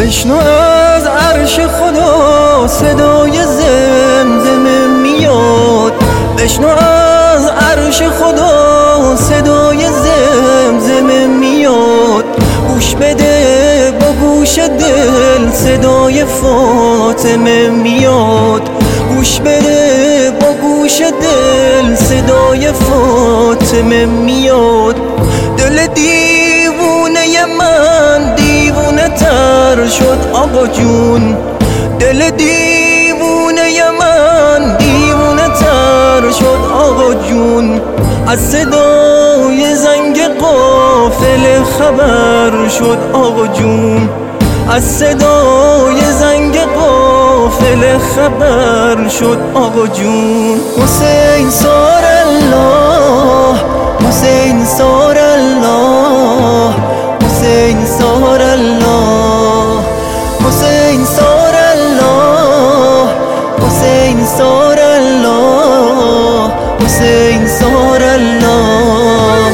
بشنو از عرش خدا صدای زمزمه میاد، بشنو از عرش خدا صدای زمزمه میاد. گوش بده با گوش دل صدای فاطمه میاد، گوش بده با گوش دل صدای فاطمه میاد. دل دیوونه من دیوونه تر شد آقا جون، دل دیوونه من دیوونه تر شد آقا جون. از صدای زنگ قافله خبر شد آقا جون، از صدای زنگ قافله خبر شد آقا جون. حسین سار الله، حسین سار الله، حسین سار الله، حسین سار الله، حسین سار الله، حسین سار الله.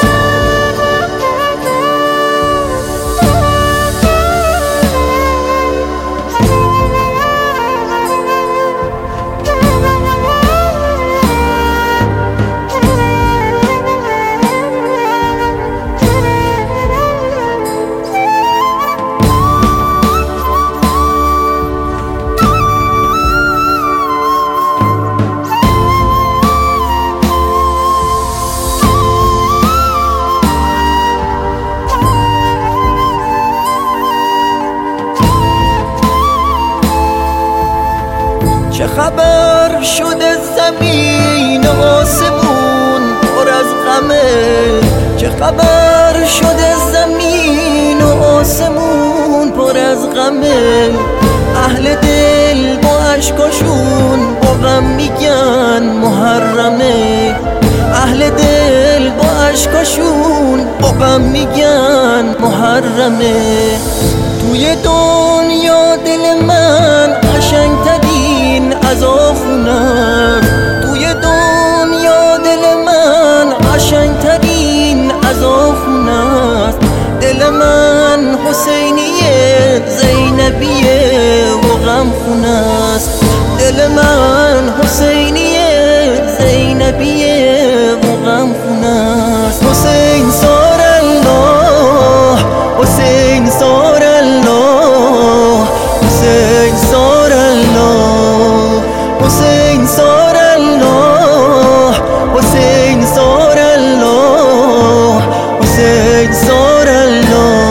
چه خبر شده زمین و آسمون پر از غمه، چه خبر شده زمین و آسمون پر از غمه. اهل دل با عشقاشون با غم میگن محرمه، اهل دل با عشقاشون با غم میگن محرمه. توی دنیا دل من قشنگ‌ترین از آخونه، توی دنیا دل من قشنگ‌ترین از آخونه. دل من حسینیه زینبیه و غم خونه است، دل من حسینیه زینبیه و غم خونه است. حسین سار الله، حسین سار الله، حسین سار الله، حسین سار الله، حسین سار الله، حسین سار الله.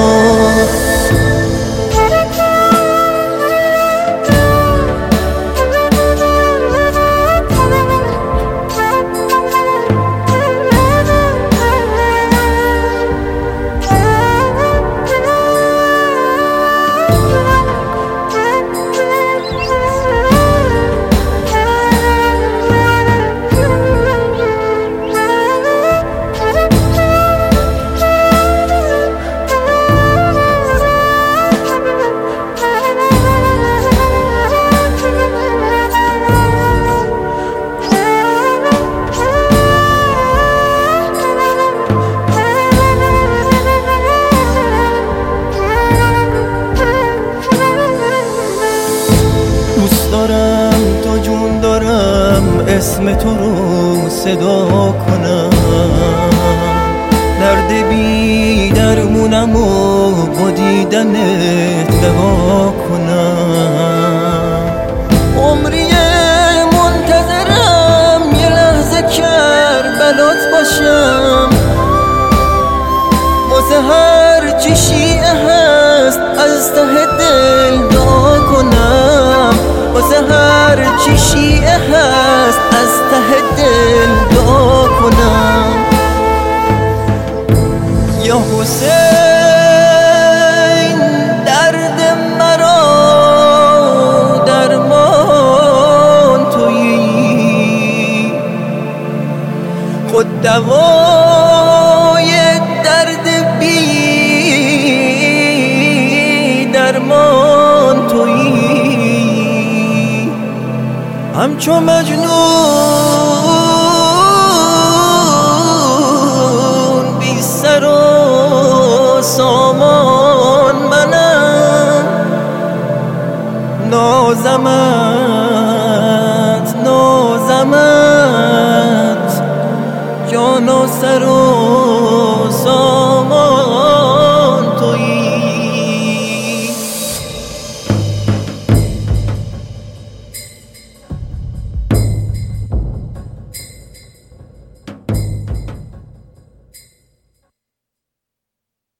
دوست دارم تا جون دارم اسم تو رو صدا کنم، درد بی درمونم و با دیدنت دوا کنم. عمری منتظرم یه لحظه کربلات باشم، واسه هر چی شیعه هست از ته دل دعا کنم، واسه هر چی شیعه هست از ته دل دعا کنم. یا حسین درد مرا درمان تویی، خود دوای درد بی درمان تویی. همچو مجنون بی سر و سامان منم، نازمت یا ناصر